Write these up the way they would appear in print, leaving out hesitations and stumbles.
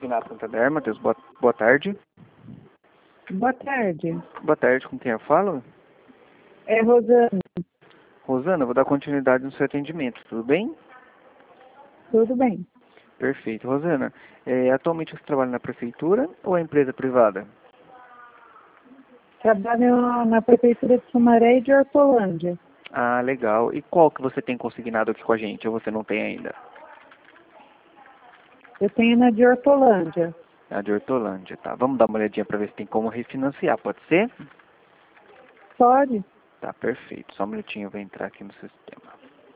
Finato Santander, Matheus, boa tarde. Boa tarde. Boa tarde, com quem eu falo? É Rosana. Rosana, vou dar continuidade no seu atendimento, tudo bem? Tudo bem. Perfeito. Rosana, atualmente você trabalha na prefeitura ou é empresa privada? Trabalho na Prefeitura de Sumaré e de Hortolândia. Ah, legal. E qual que você tem consignado aqui com a gente, ou você não tem ainda? Eu tenho na de Hortolândia. A de Hortolândia, tá. Vamos dar uma olhadinha para ver se tem como refinanciar, pode ser? Pode? Tá, perfeito. Só um minutinho, eu vou entrar aqui no sistema.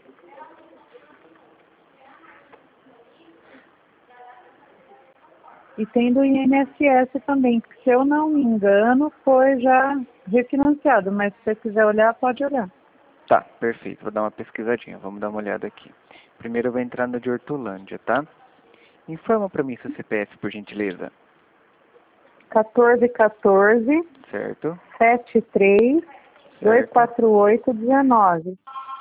E tem do INSS também, que se eu não me engano foi já refinanciado, mas se você quiser olhar, pode olhar. Tá, perfeito. Vou dar uma pesquisadinha. Vamos dar uma olhada aqui. Primeiro eu vou entrar no de Hortolândia, tá? Informa para mim seu CPF, por gentileza. 1414 Certo? 73 Certo. 248 19.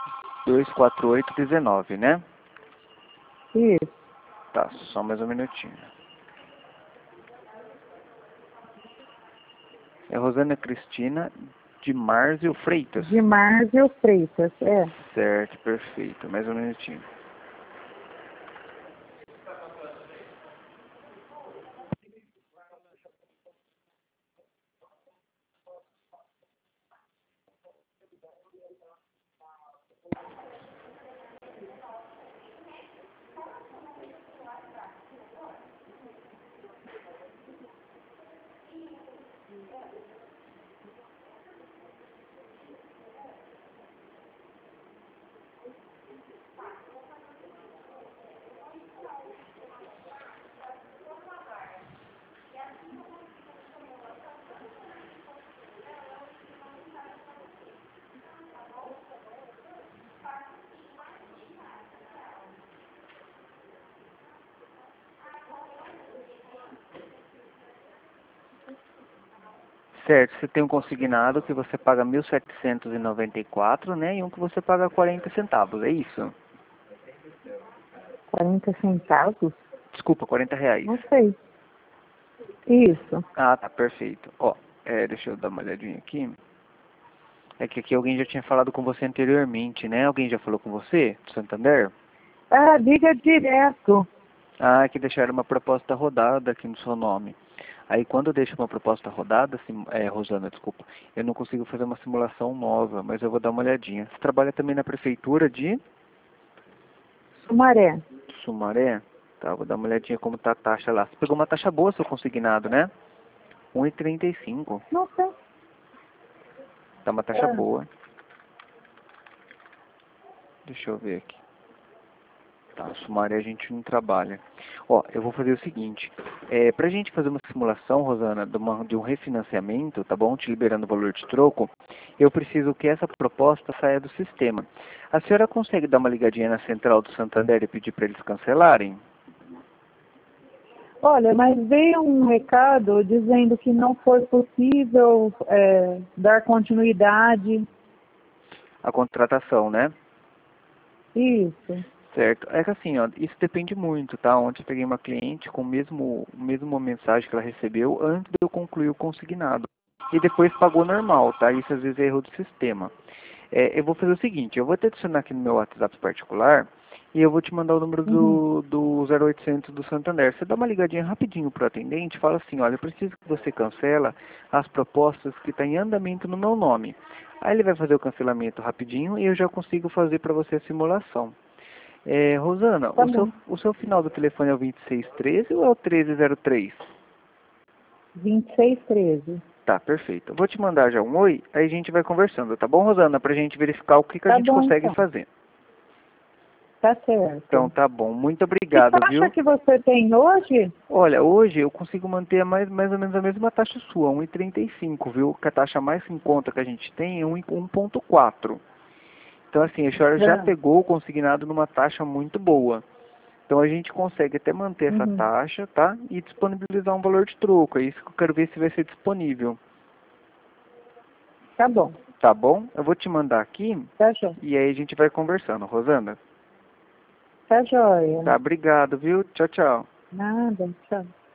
24819, né? Isso. Tá, só mais um minutinho. É Rosana Cristina de Márcio Freitas. De Márcio Freitas, é. Certo, perfeito. Mais um minutinho. Certo, você tem um consignado que você paga 1.794, né? E um que você paga 40 centavos, é isso? 40 centavos? Desculpa, 40 reais. Não sei. Isso. Ah, tá, perfeito. Ó, deixa eu dar uma olhadinha aqui. É que aqui alguém já tinha falado com você anteriormente, né? Alguém já falou com você, do Santander? Ah, liga direto. Ah, é que deixaram uma proposta rodada aqui no seu nome. Aí quando eu deixo uma proposta rodada, Rosana, desculpa, eu não consigo fazer uma simulação nova, mas eu vou dar uma olhadinha. Você trabalha também na prefeitura de Sumaré. Sumaré? Tá, vou dar uma olhadinha como tá a taxa lá. Você pegou uma taxa boa, seu consignado, né? 1,35. Não sei. Tá uma taxa boa. Deixa eu ver aqui. Tá, Sumaré a gente não trabalha. Ó, eu vou fazer o seguinte. Pra gente fazer uma simulação, Rosana, de um refinanciamento, tá bom? Te liberando o valor de troco, eu preciso que essa proposta saia do sistema. A senhora consegue dar uma ligadinha na central do Santander e pedir para eles cancelarem? Olha, mas veio um recado dizendo que não foi possível dar continuidade. A contratação, né? Isso. Certo. É que assim, ó, isso depende muito, tá? Ontem eu peguei uma cliente com mesma mensagem que ela recebeu antes de eu concluir o consignado. E depois pagou normal, tá? Isso às vezes é erro do sistema. Eu vou fazer o seguinte, eu vou te adicionar aqui no meu WhatsApp particular e eu vou te mandar o número Uhum. do 0800 do Santander. Você dá uma ligadinha rapidinho pro atendente e fala assim, olha, eu preciso que você cancela as propostas que estão em andamento no meu nome. Aí ele vai fazer o cancelamento rapidinho e eu já consigo fazer para você a simulação. Rosana, Tá bom. o seu final do telefone é o 2613 ou é o 1303? 2613. Tá, perfeito. Eu vou te mandar já um oi, aí a gente vai conversando, tá bom, Rosana? Pra gente verificar o que a Tá gente bom, consegue então. fazer. Tá Então, certo. tá bom. Muito Que obrigado, taxa viu? que você tem hoje? Olha, hoje eu consigo manter mais ou menos a mesma taxa sua, 1,35, viu? Que a taxa mais em conta que a gente tem é 1,4. Então, assim, a senhora já Ah, pegou o consignado numa taxa muito boa. Então, a gente consegue até manter essa uhum. taxa, tá? E disponibilizar um valor de troco. É isso que eu quero ver se vai ser disponível. Tá bom. Tá bom? Eu vou te mandar aqui Tá jóia. e aí a gente vai conversando, Rosana. Tá jóia. Tá, obrigado, viu? Tchau, tchau. Nada. Tchau.